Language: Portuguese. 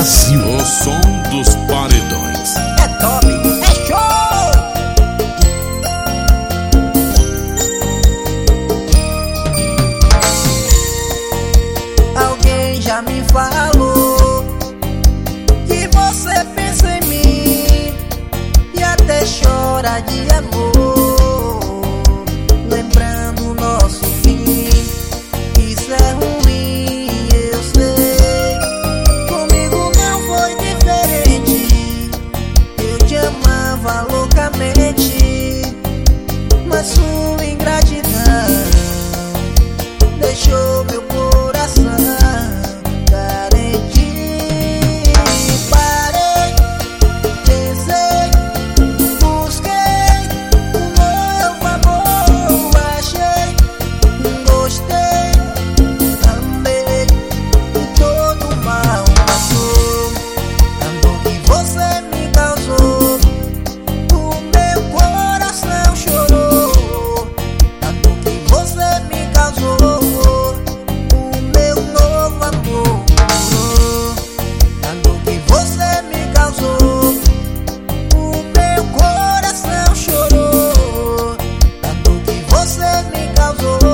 Brasil. O som dos paredões. É top, é show! Alguém já me falou que você pensa em mim e até chora de amor, lembrando o nosso fim. Isso é ruim, eu sei. Comigo não foi diferente. Eu te amava loucamente, mas sua ingratidão deixou meu coração carente. Parei, pensei, busquei um novo amor, achei, gostei, amei e todo mal passou. A dor que você me causou, o meu coração chorou. A dor que você me causou, o meu novo amor morreu. A dor que você me causou, o meu coração chorou. A dor que você me causou,